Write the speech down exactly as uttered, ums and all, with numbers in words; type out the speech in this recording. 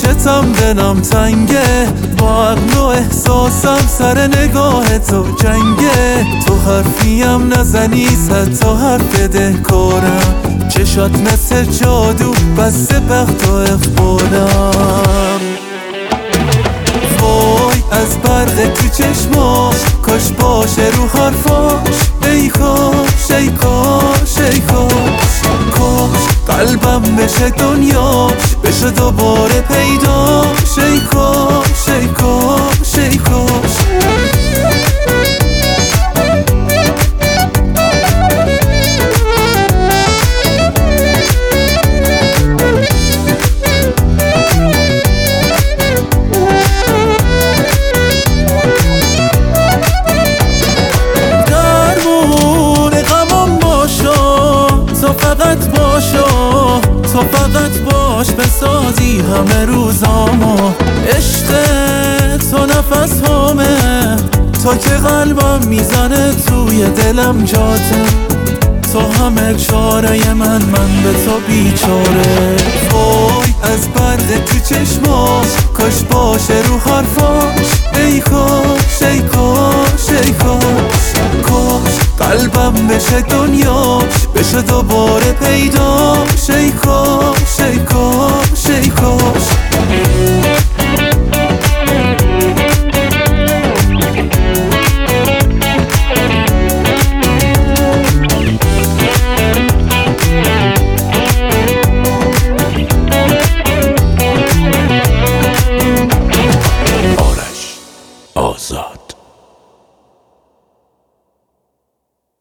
پیشتم دلم تنگه، با عقل و احساسم سر نگاه تو جنگه. تو حرفیم نزنی صد تا حرف بده کارم، چشات مثل جادو بسته بخت و اقبالم. وای از برق تو چشماش، کاش باشه رو حرفاش. ای کاش ای کاش ای کاش کاش قلبم بشه دنیاش، بشه دوباره پیداش. ای کاش ای کاش ای کاش فقط باشو، تو فقط باش بسازی همه روزامو. عشق تو نفس همه، تا که قلبم میزنه توی دلم جاته. تو همه چاره من، من به تو بیچاره. وای از برق تو چشماش، کاش باشه رو حرفاش. ای کاش ای کاش ای کاش کاش قلبم بشه دنیاش، بشه دوباره پیداش. ای کاش ای کاش ای کاش آرش آزاد.